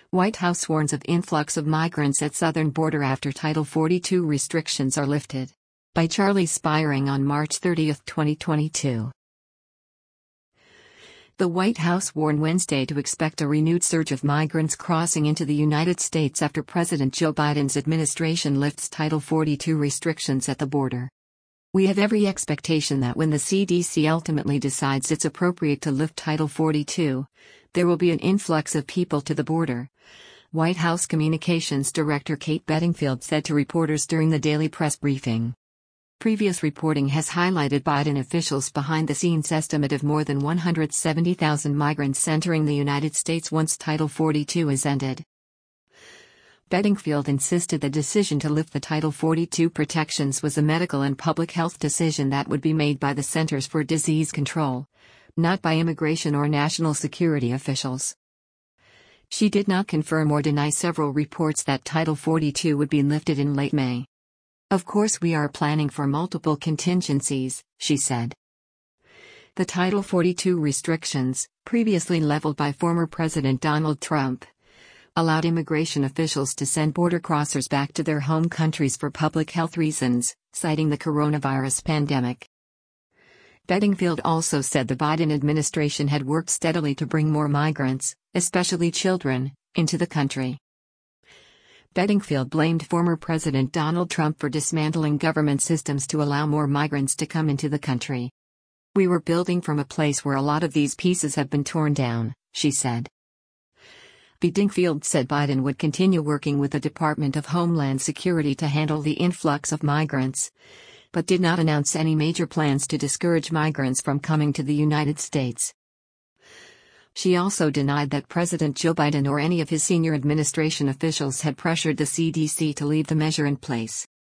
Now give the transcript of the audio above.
White House warns of influx of migrants at southern border after Title 42 restrictions are lifted. By Charlie Spiring on March 30, 2022. The White House warned Wednesday to expect a renewed surge of migrants crossing into the United States after President Joe Biden's administration lifts Title 42 restrictions at the border. We have every expectation that when the CDC ultimately decides it's appropriate to lift Title 42, there will be an influx of people to the border, White House Communications Director Kate Bedingfield said to reporters during the daily press briefing. Previous reporting has highlighted Biden officials' behind-the-scenes estimate of more than 170,000 migrants entering the United States once Title 42 is ended. Bedingfield insisted the decision to lift the Title 42 protections was a medical and public health decision that would be made by the Centers for Disease Control, not by immigration or national security officials. She did not confirm or deny several reports that Title 42 would be lifted in late May. Of course, we are planning for multiple contingencies, she said. The Title 42 restrictions, previously leveled by former President Donald Trump, allowed immigration officials to send border crossers back to their home countries for public health reasons, citing the coronavirus pandemic. Bedingfield also said the Biden administration had worked steadily to bring more migrants, especially children, into the country. Bedingfield blamed former President Donald Trump for dismantling government systems to allow more migrants to come into the country. We were building from a place where a lot of these pieces have been torn down, she said. Bedingfield said Biden would continue working with the Department of Homeland Security to handle the influx of migrants, but did not announce any major plans to discourage migrants from coming to the United States. She also denied that President Joe Biden or any of his senior administration officials had pressured the CDC to leave the measure in place.